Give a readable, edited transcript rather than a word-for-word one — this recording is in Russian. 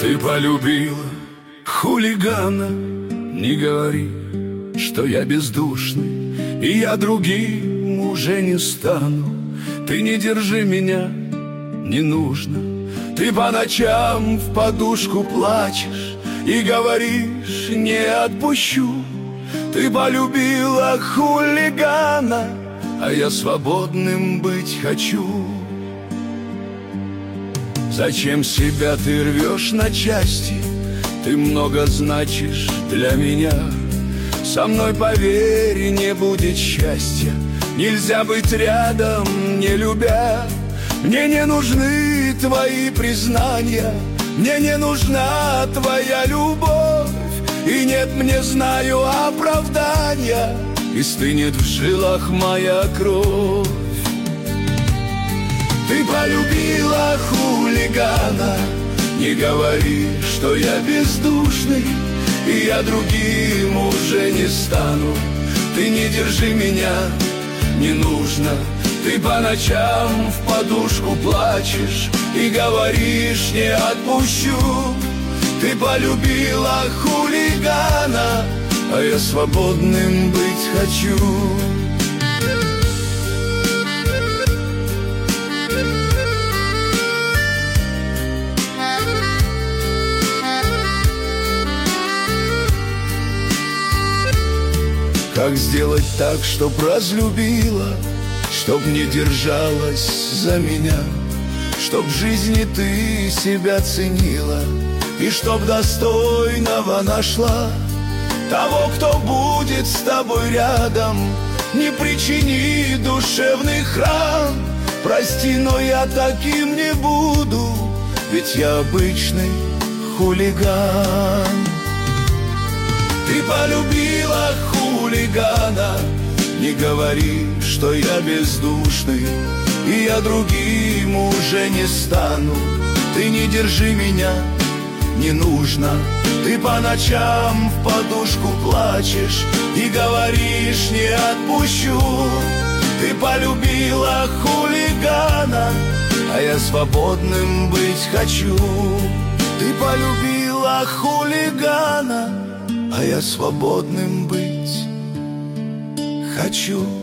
Ты полюбила хулигана. Не говори, что я бездушный, и я другим уже не стану. Ты не держи меня, не нужно. Ты по ночам в подушку плачешь и говоришь: не отпущу. Ты полюбила хулигана, а я свободным быть хочу. Зачем себя ты рвешь на части? Ты много значишь для меня. Со мной, поверь, не будет счастья. Нельзя быть рядом, не любя. Мне не нужны твои признания, мне не нужна твоя любовь. И нет, мне знаю, оправдания, и стынет в жилах моя кровь. Ты полюбила хулигана. Не говори, что я бездушный, и я другим уже не стану. Ты не держи меня, не нужно. Ты по ночам в подушку плачешь и говоришь: не отпущу. Ты полюбила хулигана, а я свободным быть хочу. Как сделать так, чтоб разлюбила, чтоб не держалась за меня, чтоб в жизни ты себя ценила, и чтоб достойного нашла того, кто будет с тобой рядом, не причини душевных ран. Прости, но я таким не буду, ведь я обычный хулиган. Ты полюбила хулигана. Не говори, что я бездушный, и я другим уже не стану. Ты не держи меня, не нужно. Ты по ночам в подушку плачешь и говоришь: не отпущу. Ты полюбила хулигана, а я свободным быть хочу. Ты полюбила хулигана, а я свободным быть хочу.